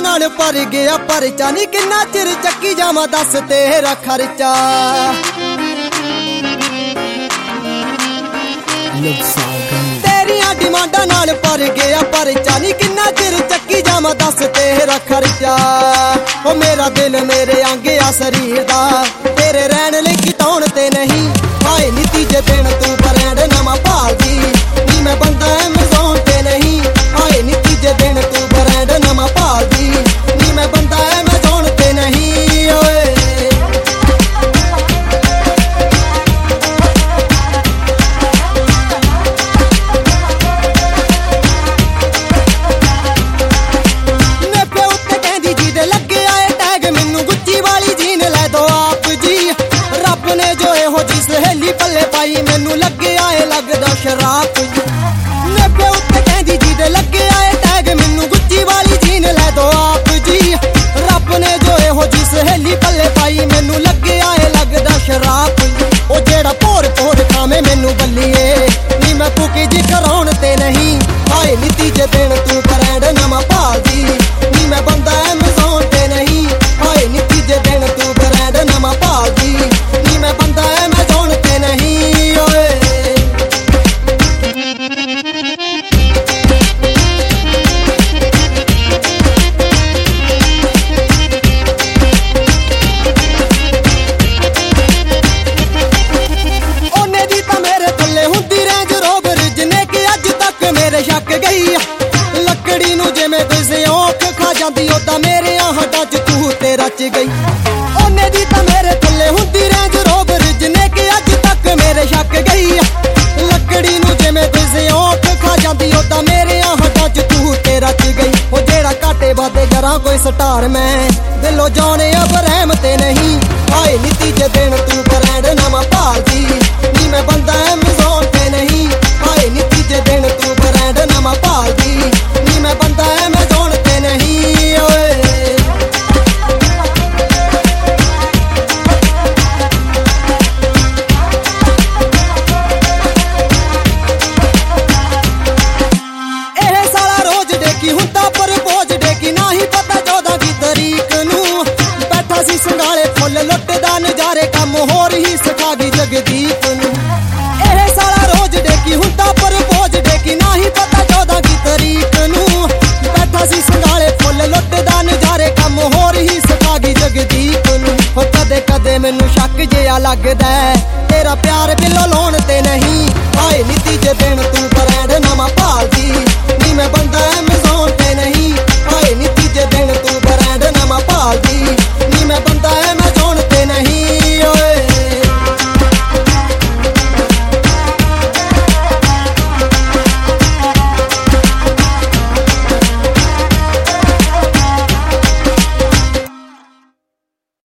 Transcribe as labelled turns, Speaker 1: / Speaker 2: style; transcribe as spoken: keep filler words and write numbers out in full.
Speaker 1: नाल भर गया परचा नी किन्ना चिर चक्की जावां दस तेरा खर्चा। तेरियां डिमांडां नाल भर गया परचा नी किन्ना चिर चक्की जावां दस तेरा खर्चा। ओ मेरा दिल मेरे अंग आ शरीर दा तेरे रहन लई खिताउण ते नहीं आए नी तीजे दिन तू ब्रांड नवां भालदी नी मैं बंदा ऐमज़ॉन ते नहीं आए नी तीजे दिन तू ब्रांड नवां भालदी नी मैं बंदा ऐमज़ॉन ते नहीं ओए। सहेली पल्ले पाई मैनू लगे आए लगदा शराब नेपे उत्ते कहंदी जी दे लगे आए टैग मैनू गुच्ची वाली जीन लै दो आप जी। रब ने जो एहो जी सहेली पल्ले पाई मैनू लगे आए लगदा शराब ओ जेड़ा भोर भोर खावे मैनू बल्लिए नी मैं भुकी जी कराउण ते नहीं आए नी तीजे दिन तू ब्रांड नवां भालदी नी मैं बंदा ऐमज़ॉन ते नहीं आए नी तीजे दिन तू ब्रांड नवां भालदी नी मैं बंदा ऐमज़ॉन ते नहीं ओए। ओने दी तां मेरे थल्ले हुंदी रेंज रोवर जिन्ने कि अज तक मेरे शक गई लकड़ी नूं जिवें कोई सियोंक खा जांदी ओदा मेरे हड्डां च तू ते रच गई। ओने दी तां मेरे थल्ले हुंदी रेंज रोवर जिन्ने कि अज तक मेरे शक गई लकड़ी नूं जिवें कोई सियोंक खा जांदी ओदा मेरे हड्डां च तू ते रच गई। ओ जेड़ा घाटे वादे करा कोई स्टार मैं दिलों जाने अब रहम ते नहीं आए नी तीजे दिन तू ब्रांड नवां भालदी नी मैं बंदा ऐमज़ॉन ते नहीं आए नी तीजे दिन तू ब्रांड नवां भालदी नी मैं बंदा ऐमज़ॉन ते नहीं ओए। हुंदा पर बोझ डेगी ना ही पता चौदह की तरीक नूं बैठा सी संगाले फुल लुटदा नजारे कम होर ही सिखा गई जगदीप नूं। एह साला रोज डेगी हुंदा पर बोझ डेगी ना ही पता चौदह की तरीक नूं बैठा सी संगाले फुल लुटदा नजारे कम होर ही सिखा गई जगदीप नूं। हो कदे कदे मैनू शक जिहा लगदा तेरा प्यार बिल्लो लाउण ते नहीं आए नी तीजे दिन तू ब्रांड नवां भालदी नी मैं बंदा ऐमज़ॉन ते नहीं आए नी तीजे दिन तू ब्रांड नवां भालदी नी मैं बंदा